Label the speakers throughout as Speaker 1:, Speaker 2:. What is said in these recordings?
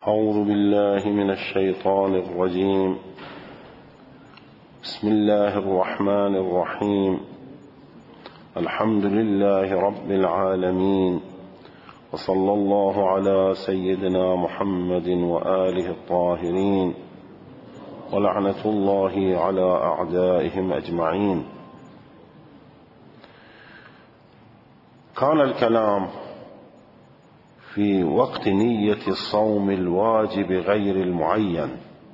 Speaker 1: أعوذ بالله من الشيطان الرجيم. بسم الله الرحمن الرحيم. الحمد لله رب العالمين، وصلى الله على سيدنا محمد وآله الطاهرين، ولعنة الله على أعدائهم أجمعين. كان الكلام في وقت نية الصوم الواجب غير المعين،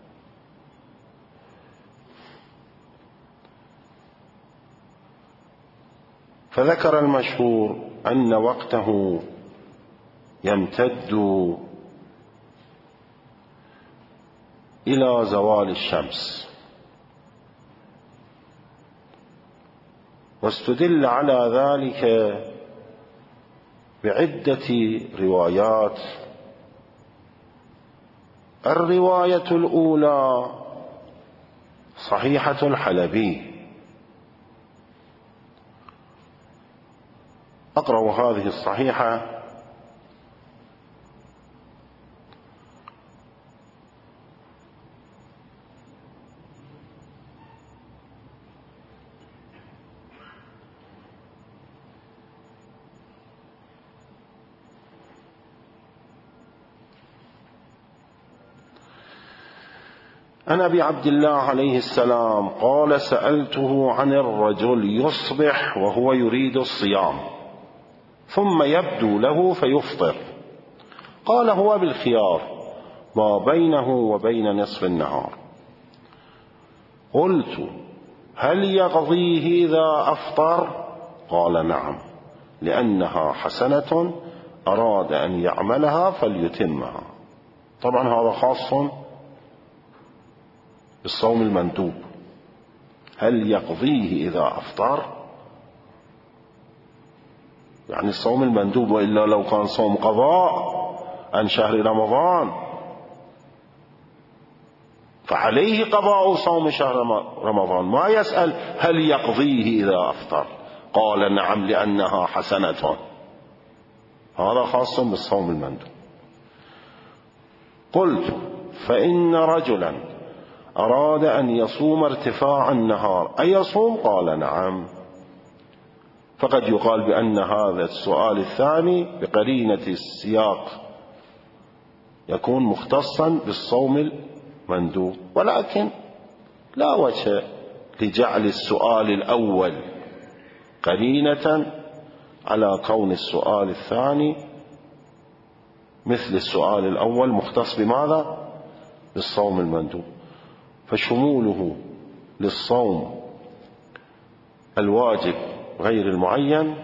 Speaker 1: فذكر المشهور أن وقته يمتد إلى زوال الشمس، واستدل على ذلك بعدة روايات. الرواية الأولى صحيحة الحلبي، أقرأ هذه الصحيحة: عن أبي عبد الله عليه السلام قال: سألته عن الرجل يصبح وهو يريد الصيام ثم يبدو له فيفطر، قال: هو بالخيار ما بينه وبين نصف النهار. قلت: هل يقضيه إذا أفطر؟ قال: نعم، لأنها حسنة أراد أن يعملها فليتمها. طبعا هذا خاص بالصوم المندوب. هل يقضيه إذا أفطر؟ يعني الصوم المندوب، وإلا لو كان صوم قضاء عن شهر رمضان فعليه قضاء صوم شهر رمضان، ما يسأل هل يقضيه إذا أفطر. قال: نعم، لأنها حسنة. هذا خاص بالصوم المندوب. قلت: فإن رجلا أراد أن يصوم ارتفاع النهار أيصوم؟ قال: نعم. فقد يقال بأن هذا السؤال الثاني بقرينة السياق يكون مختصا بالصوم المندوب، ولكن لا وجه لجعل السؤال الأول قرينة على كون السؤال الثاني مثل السؤال الأول مختص بماذا؟ بالصوم المندوب. فشموله للصوم الواجب غير المعين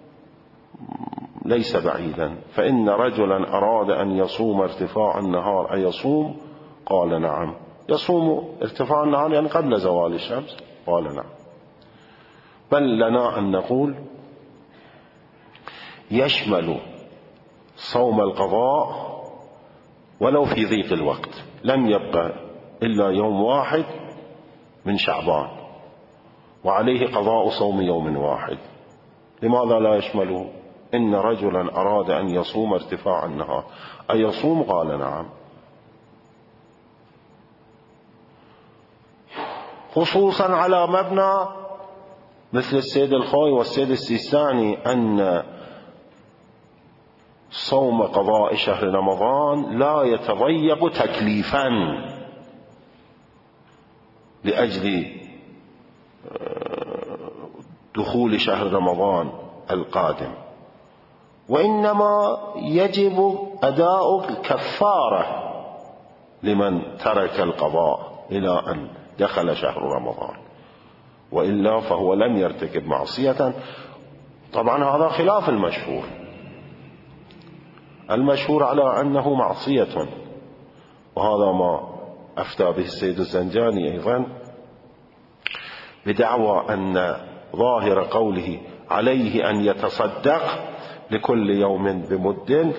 Speaker 1: ليس بعيدا. فإن رجلا أراد أن يصوم ارتفاع النهار أيصوم؟ قال: نعم. يصوم ارتفاع النهار يعني قبل زوال الشمس؟ قال: نعم. بل لنا أن نقول يشمل صوم القضاء ولو في ضيق الوقت، لم يبقى إلا يوم واحد من شعبان وعليه قضاء صوم يوم واحد. لماذا لا يشمله؟ إن رجلا أراد أن يصوم ارتفاع النهار أيصوم؟ قال: نعم. خصوصا على مبنى مثل السيد الخوي والسيد السيستاني أن صوم قضاء شهر رمضان لا يتضيق تكليفا لأجل دخول شهر رمضان القادم، وإنما يجب أداء الكفارة لمن ترك القضاء إلى أن دخل شهر رمضان، وإلا فهو لم يرتكب معصية. طبعا هذا خلاف المشهور. المشهور على أنه معصية، وهذا ما أفتى به السيد الزنجاني أيضا بدعوى أن ظاهر قوله عليه أن يتصدق لكل يوم بمد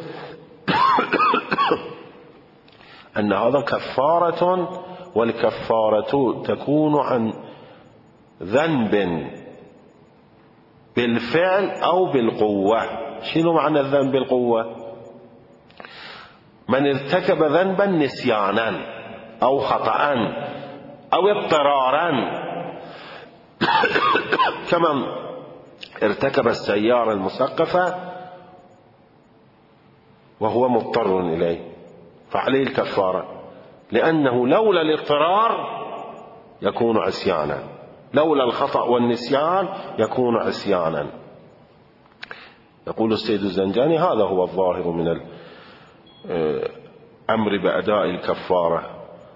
Speaker 1: أن هذا كفارة، والكفارة تكون عن ذنب بالفعل أو بالقوة. شنو معنى الذنب بالقوة؟ من ارتكب ذنبا نسيانا أو خطأ أو اضطرارا كمن ارتكب السيارة المسقفة وهو مضطر إليه فعليه الكفارة، لأنه لولا الاضطرار يكون عصيانا، لولا الخطأ والنسيان يكون عصيانا. يقول السيد الزنجاني هذا هو الظاهر من الأمر بأداء الكفارة،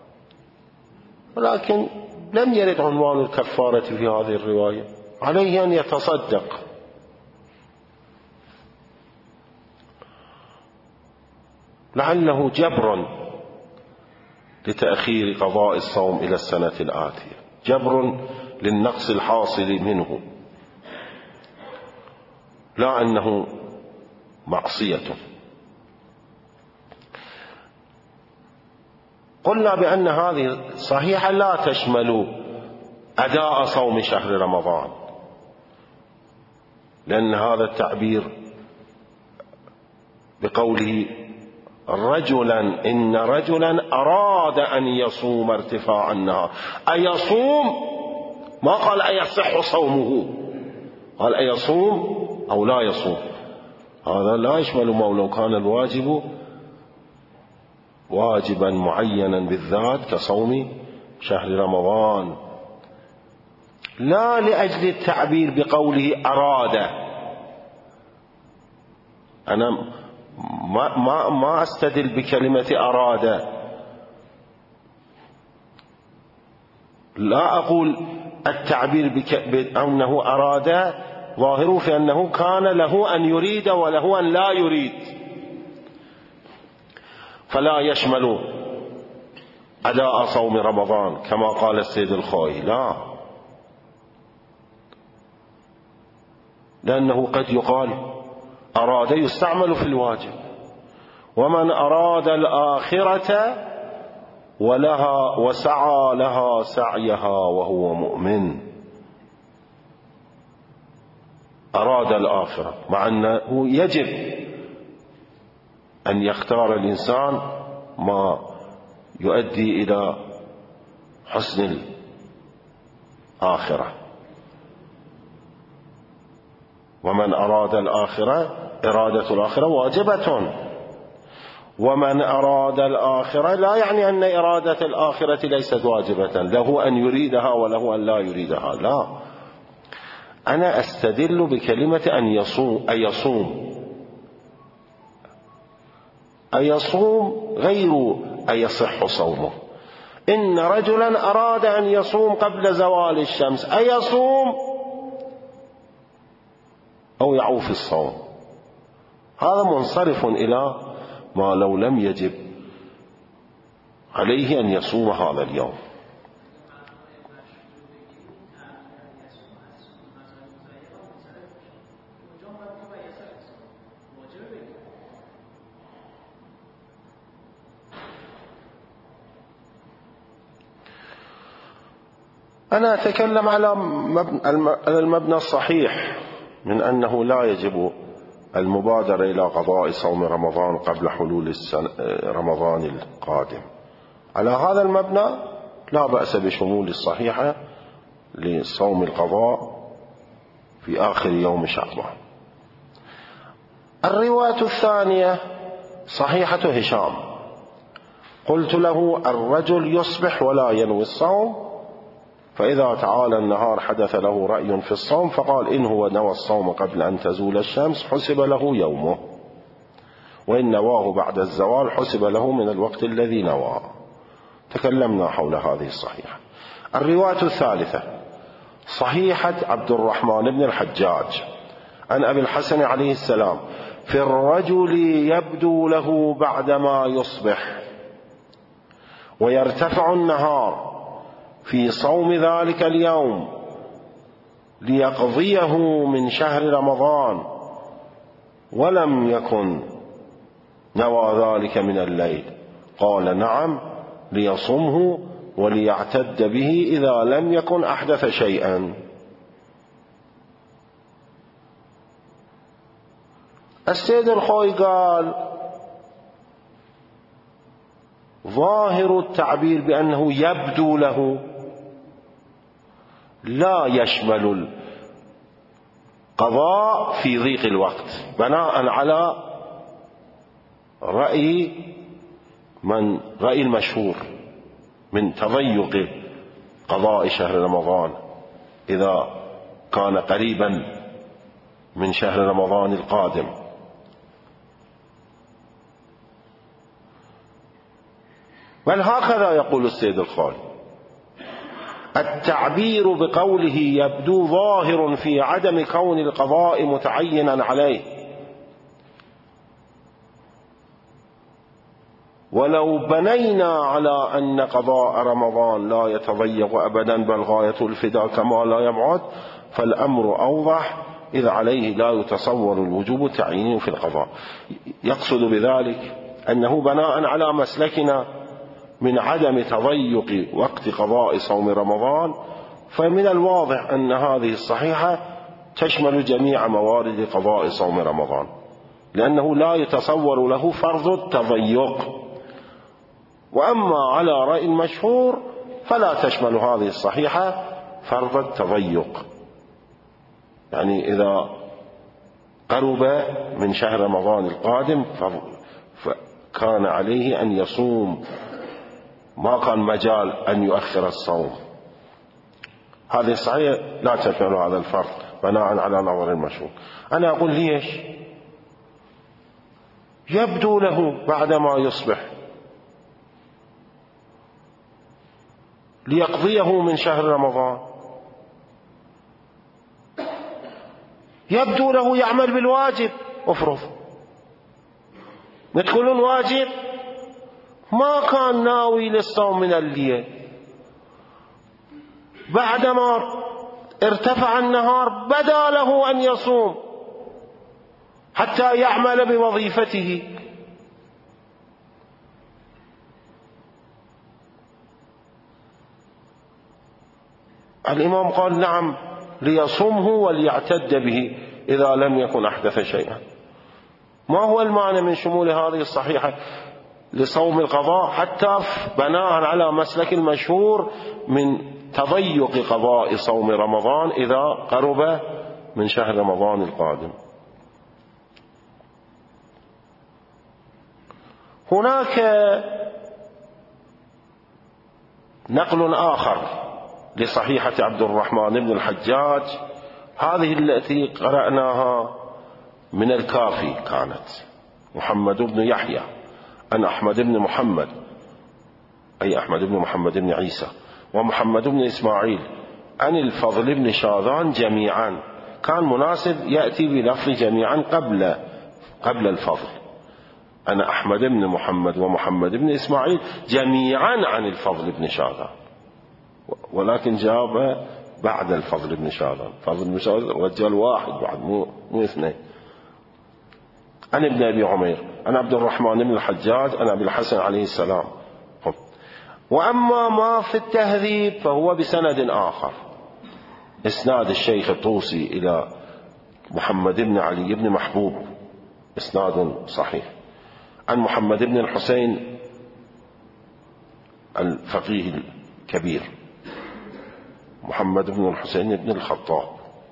Speaker 1: ولكن لم يرد عنوان الكفارة في هذه الرواية، عليه أن يتصدق. لعله جبر لتأخير قضاء الصوم إلى السنة الآتية، جبر للنقص الحاصل منه، لا أنه معصية. قلنا بأن هذه صحيحة لا تشمل أداء صوم شهر رمضان، لأن هذا التعبير بقوله رجلا إن رجلا أراد أن يصوم ارتفاع النهار، أيصوم، ما قال أيصح صومه، قال أيصوم أو لا يصوم. هذا لا يشمل ما لو كان الواجب واجبا معينا بالذات كصوم شهر رمضان، لا لأجل التعبير بقوله أراد. أنا ما أستدل بكلمة أراد، لا أقول التعبير بأنه أراد ظاهره في أنه كان له أن يريد وله أن لا يريد، فلا يشمل أداء صوم رمضان كما قال السيد الخوئي، لا، لأنه قد يقال أراد يستعمل في الواجب، ومن أراد الآخرة ولها وسعى لها سعيها وهو مؤمن، أراد الآخرة، مع أنه يجب أن يختار الإنسان ما يؤدي إلى حسن الآخرة. ومن أراد الآخرة، إرادة الآخرة واجبة، ومن أراد الآخرة لا يعني أن إرادة الآخرة ليست واجبة، له أن يريدها وله أن لا يريدها، لا، أنا أستدل بكلمة أن يصوم، أيصوم غير أيصح صومه. إن رجلا أراد أن يصوم قبل زوال الشمس، أيصوم أو يعوف الصوم، هذا منصرف إلى ما لو لم يجب عليه أن يصوم هذا اليوم. أنا أتكلم على المبنى الصحيح من أنه لا يجب المبادرة إلى قضاء صوم رمضان قبل حلول رمضان القادم. على هذا المبنى لا بأس بشمول الصحيحة لصوم القضاء في آخر يوم شعبان. الرواية الثانية صحيحة هشام، قلت له الرجل يصبح ولا ينوي الصوم، فإذا تعالى النهار حدث له رأي في الصوم فقال إن هو نوى الصوم قبل أن تزول الشمس حسب له يومه، وإن نواه بعد الزوال حسب له من الوقت الذي نوى. تكلمنا حول هذه الصحيحة. الرواية الثالثة صحيحة عبد الرحمن بن الحجاج عن أبي الحسن عليه السلام في الرجل يبدو له بعدما يصبح ويرتفع النهار في صوم ذلك اليوم ليقضيه من شهر رمضان ولم يكن نوى ذلك من الليل، قال نعم ليصمه وليعتد به إذا لم يكن أحدث شيئا. السيد الخوئي قال ظاهر التعبير بأنه يبدو له لا يشمل القضاء في ضيق الوقت، بناء على رأي المشهور من تضيق قضاء شهر رمضان إذا كان قريبا من شهر رمضان القادم. بل هكذا يقول السيد الخالي: التعبير بقوله يبدو ظاهر في عدم كون القضاء متعينا عليه، ولو بنينا على أن قضاء رمضان لا يتضيق أبدا بل غاية الفداء كما لا يبعد، فالأمر أوضح، إذ عليه لا يتصور الوجوب التعيين في القضاء. يقصد بذلك أنه بناء على مسلكنا من عدم تضيق وقت قضاء صوم رمضان، فمن الواضح أن هذه الصحيحة تشمل جميع موارد قضاء صوم رمضان، لأنه لا يتصور له فرض التضيق. وأما على رأي المشهور فلا تشمل هذه الصحيحة فرض التضيق، يعني إذا قرب من شهر رمضان القادم فكان عليه أن يصوم، ما كان مجال أن يؤخر الصوم. هذه الصحيحة لا تشمل هذا الفرق بناء على نظر المشهور. أنا أقول ليش؟ يبدو له بعدما يصبح ليقضيه من شهر رمضان، يبدو له يعمل بالواجب. افرض تقولون واجب، ما كان ناوي للصوم من الليل، بعدما ارتفع النهار بدا له أن يصوم حتى يعمل بوظيفته. الإمام قال نعم ليصومه وليعتد به إذا لم يكن أحدث شيئا. ما هو المعنى من شمول هذه الصحيحة لصوم القضاء؟ حتى بناء على مسلك المشهور من تضيق قضاء صوم رمضان إذا قرب من شهر رمضان القادم. هناك نقل آخر لصحيحة عبد الرحمن بن الحجاج، هذه التي قرأناها من الكافي، كانت محمد بن يحيى عن أحمد بن محمد، أي أحمد بن محمد بن عيسى، ومحمد بن إسماعيل عن الفضل بن شاذان جميعا. كان مناسب يأتي بلفظ جميعا قبل الفضل. أنا أحمد بن محمد ومحمد بن إسماعيل جميعا عن الفضل بن شاذان، ولكن جاب بعد الفضل بن شاذان. الفضل بن شاذان رجال واحد بعد، مو اثنين. عن ابن أبي عمير عن عبد الرحمن بن الحجاج عن أبي الحسن عليه السلام. وأما ما في التهذيب فهو بسند آخر، إسناد الشيخ الطوسي إلى محمد بن علي بن محبوب، إسناد صحيح، عن محمد بن الحسين الفقيه الكبير، محمد بن الحسين بن الخطاب،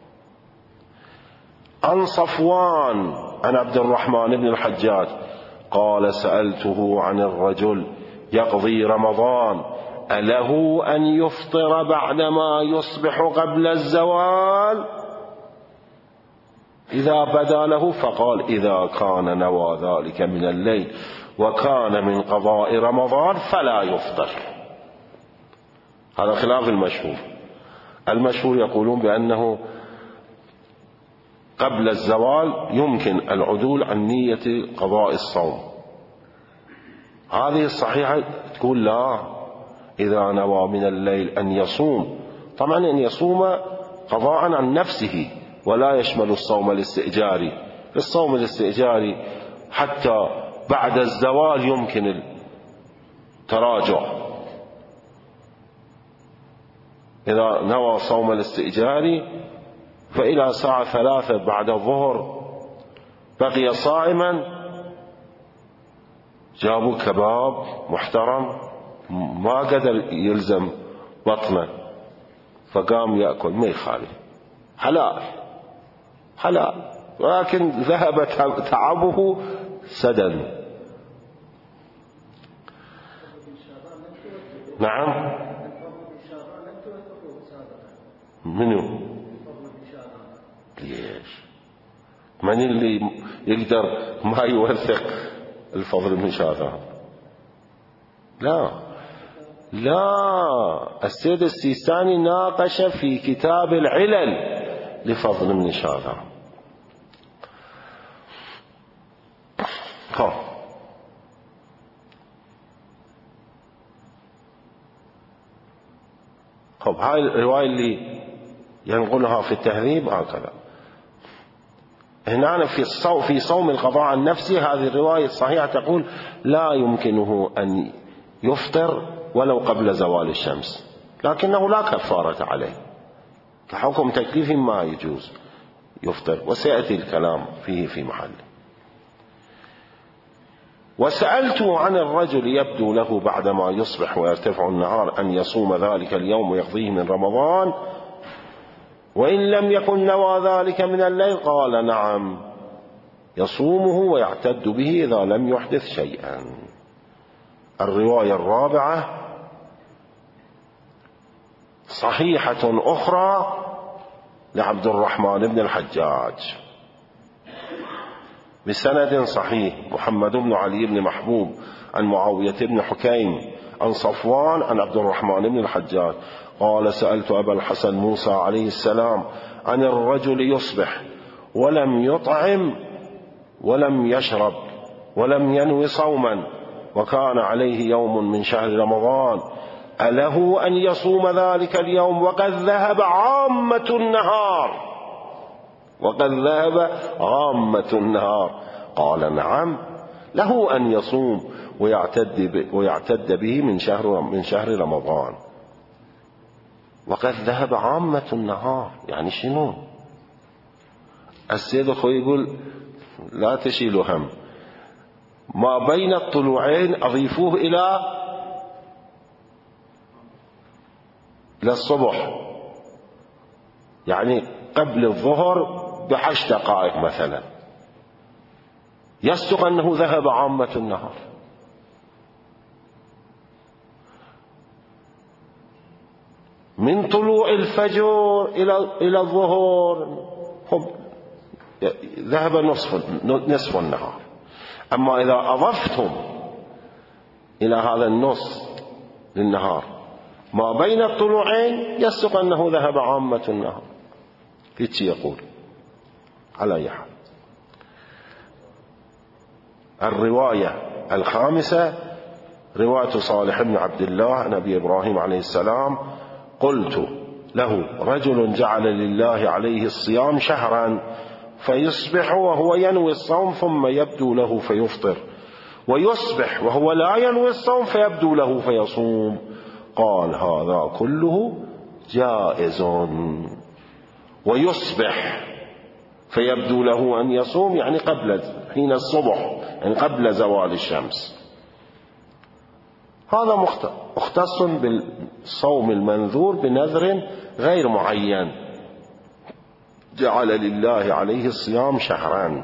Speaker 1: عن صفوان عن عبد الرحمن بن الحجاج قال سألته عن الرجل يقضي رمضان أله أن يفطر بعدما يصبح قبل الزوال إذا بدا له؟ فقال إذا كان نوى ذلك من الليل وكان من قضاء رمضان فلا يفطر. هذا خلاف المشهور. المشهور يقولون بأنه قبل الزوال يمكن العدول عن نية قضاء الصوم. هذه الصحيحة تقول لا، إذا نوى من الليل أن يصوم، طبعا أن يصوم قضاء عن نفسه، ولا يشمل الصوم الاستئجاري. الصوم الاستئجاري حتى بعد الزوال يمكن التراجع. إذا نوى صوم الاستئجاري فإلى ساعة 3 بعد الظهر بقي صائما، جابوا كباب محترم ما قدر يلزم بطنه فقام يأكل، ما يخالف، حلال، ولكن ذهب تعبه سدى. نعم. منو؟ ليش؟ من اللي يقدر ما يوثق الفضل من شاذان؟ لا، السيد السيستاني ناقش في كتاب العلل لفضل بن شاذان. هاي الرواية اللي ينقلها في التهذيب هكذا. هنا في صوم القضاء النفسي هذه الرواية الصحيحة تقول لا يمكنه أن يفطر ولو قبل زوال الشمس، لكنه لا كفارة عليه، كحكم تكليف ما يجوز يفطر، وسيأتي الكلام فيه في محله. وسألت عن الرجل يبدو له بعدما يصبح ويرتفع النهار أن يصوم ذلك اليوم ويقضيه من رمضان وإن لم يكن نوى ذلك من الليل، قال نعم يصومه ويعتد به إذا لم يحدث شيئا. الرواية الرابعة صحيحة أخرى لعبد الرحمن بن الحجاج بسند صحيح، محمد بن علي بن محبوب عن معاوية بن حكيم عن صفوان عن عبد الرحمن بن الحجاج قال سألت أبا الحسن موسى عليه السلام عن الرجل يصبح ولم يطعم ولم يشرب ولم ينوي صوما وكان عليه يوم من شهر رمضان، أله أن يصوم ذلك اليوم وقد ذهب عامة النهار؟ قال نعم له أن يصوم ويعتد به من شهر رمضان. وقد ذهب عامة النهار يعني شنو؟ السيد أخوي يقول لا تشيلوا هم، ما بين الطلوعين أضيفوه إلى الصبح، يعني قبل الظهر ب10 دقائق مثلا، يصدق أنه ذهب عامة النهار. من طلوع الفجر إلى الظهر ذهب نصف النهار. أما إذا أضفتم إلى هذا النص للنهار ما بين الطلوعين يصدق أنه ذهب عامة النهار. فيتشي يقول على أي حال. الرواية الخامسة رواية صالح بن عبد الله عن أبي إبراهيم عليه السلام قلت له رجل جعل لله عليه الصيام شهرا فيصبح وهو ينوي الصوم ثم يبدو له فيفطر، ويصبح وهو لا ينوي الصوم فيبدو له فيصوم، قال هذا كله جائز. ويصبح فيبدو له أن يصوم يعني قبل حين الصبح، يعني قبل زوال الشمس. هذا مختص بالصوم المنذور بنذر غير معين، جعل لله عليه الصيام شهران،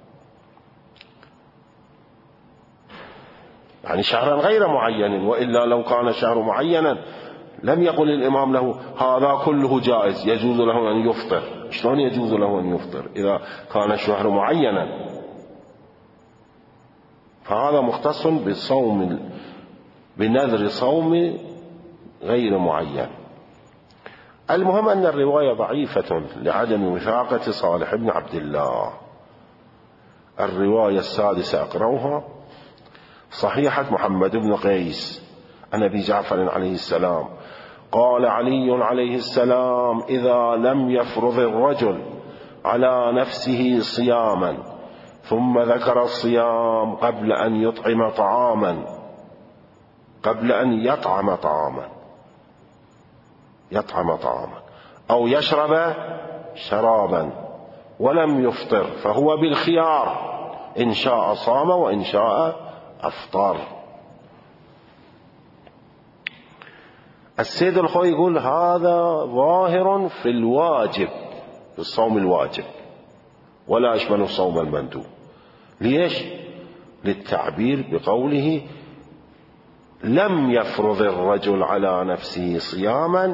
Speaker 1: يعني شهرا غير معين، وإلا لو كان شهر معينا لم يقل الإمام له هذا كله جائز يجوز له أن يفطر. شلون يجوز له أن يفطر إذا كان الشهر معينا؟ فهذا مختص بالصوم بنذر صوم غير معين. المهم أن الرواية ضعيفة لعدم وثاقة صالح بن عبد الله. الرواية السادسة أقرأها صحيحة محمد بن قيس عن أبي جعفر عليه السلام قال علي عليه السلام إذا لم يفرض الرجل على نفسه صياما ثم ذكر الصيام قبل أن يطعم طعاما أو يشرب شرابا ولم يفطر فهو بالخيار إن شاء صام وإن شاء أفطر. السيد الخوي يقول هذا ظاهر في الواجب، في الصوم الواجب، ولا يشمل الصوم المندوب. ليش؟ للتعبير بقوله لم يفرض الرجل على نفسه صياما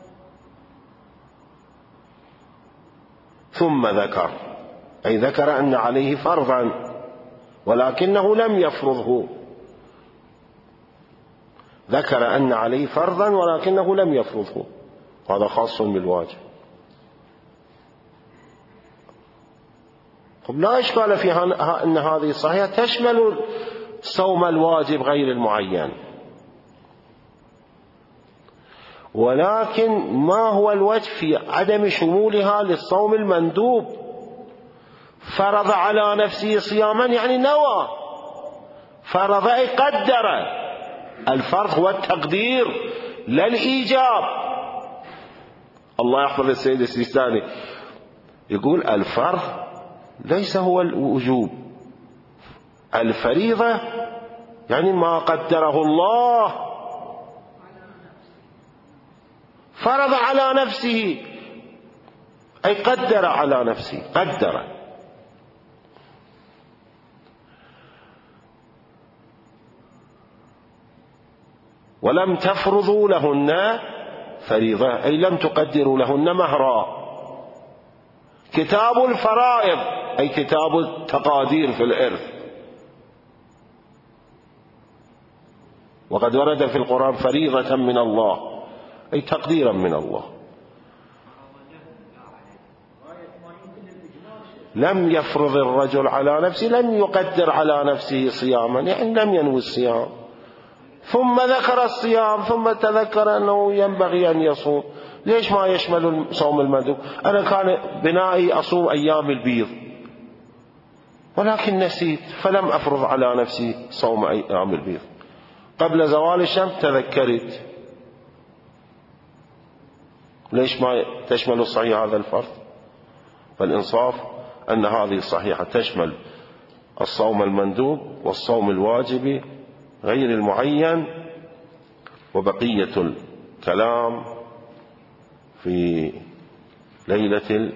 Speaker 1: ثم ذكر، أي ذكر أن عليه فرضا ولكنه لم يفرضه، ذكر أن عليه فرضا ولكنه لم يفرضه، هذا خاص بالواجب. لا إشكال في أن هذه الصحيحة تشمل صوم الواجب غير المعين، ولكن ما هو الوجه في عدم شمولها للصوم المندوب؟ فرض على نفسه صياما يعني نوى، فرض أي قدر. الفرض هو التقدير لا الإيجاب. الله يحفظ السيد السيستاني يقول الفرض ليس هو الوجوب، الفريضة يعني ما قدره الله، فرض على نفسه أي قدر على نفسه، قدر. ولم تفرضوا لهن فريضة أي لم تقدروا لهن مهرا. كتاب الفرائض أي كتاب التقادير في الإرث، وقد ورد في القرآن فريضة من الله أي تقديرا من الله. لم يفرض الرجل على نفسه، لم يقدر على نفسه صياما يعني لم ينوي الصيام، ثم ذكر الصيام ثم تذكر أنه ينبغي أن يصوم. ليش ما يشمل صوم المندوب؟ أنا كان بنائي أصوم أيام البيض ولكن نسيت فلم أفرض على نفسي صوم أيام البيض، قبل زوال الشمس تذكرت. ليش ما تشمل الصحيح هذا الفرض؟ فالإنصاف أن هذه الصحيحة تشمل الصوم المندوب والصوم الواجب غير المعين، وبقية الكلام في ليلة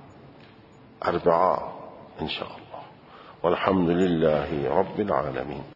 Speaker 1: الأربعاء إن شاء الله، والحمد لله رب العالمين.